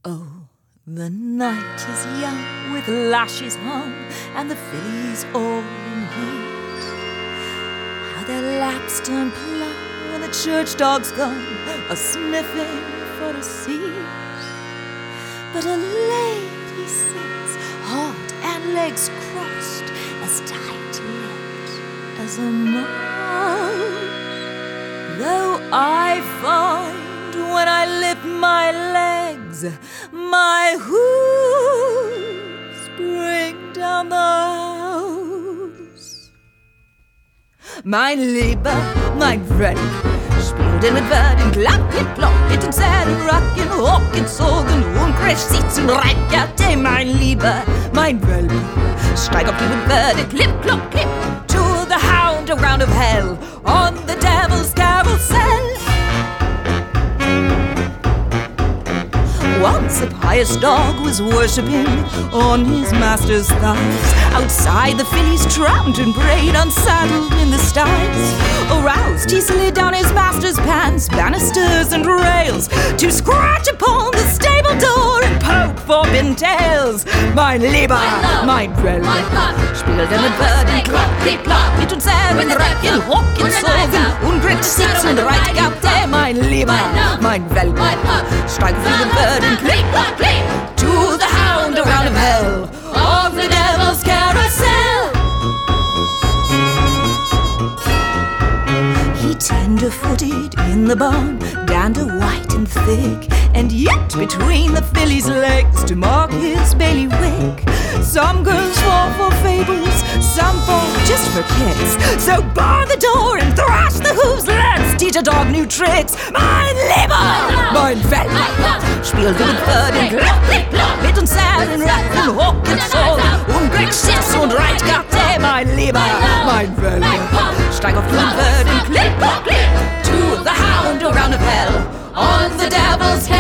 Oh, the night is young with lashes hung and the fillies all in heat. How their laps turn plump when the church dogs come a-sniffing for a seat. But a lady sits, heart and legs crossed, as tight-lipped as a mouse. Though I find when I lift my legs, my hooves bring down the house. Mein Lieber, mein Freund, spielten mit Verden, klappten, kloppeten, Säden, Racken, Hocken, Zogen, Unkresch, Sitzen, Reitgerte, mein Lieber, mein Welp. Steig auf die mit Verden, clip, clop, clip, to the hound, a round of hell, on the devil's carousel. Once a pious dog was worshipping on his master's thighs. Outside the fillies tramped and brayed, unsaddled in the styes. Aroused, he slid down his master's pants, banisters and rails, to scratch upon the stable door and poke forbidden tales. Mein Lieber, mein Brell, spielte mit Verden, klopp, klipp, klopp, mit uns Säden, Recken, Hocken, Zogen, Ungriff, Sitzen, Reitgabte, mein Lieber, mein Welp, steig auf den Verden, clip, clop, clip, to the hound, a round of hell, of the devil's carousel. He tender-footed in the barn, dander white and thick, and yet between the filly's legs to mark his bailiwick. Some girls fall for fables, some fall just for kicks. So bar the door and thrash the hooves, let's teach a dog new tricks. Mein Lieber, mein Welp, spielte mit Verden, klopp, klipp, klopp, mit uns Säden, Recken, Hocken, Zogen, Ungriff, Sitz und Reitgabte, mein Lieber, mein Welp, steig auf den Verden, klipp, klopp, klipp, to the hound, a round of hell, on the devil's head.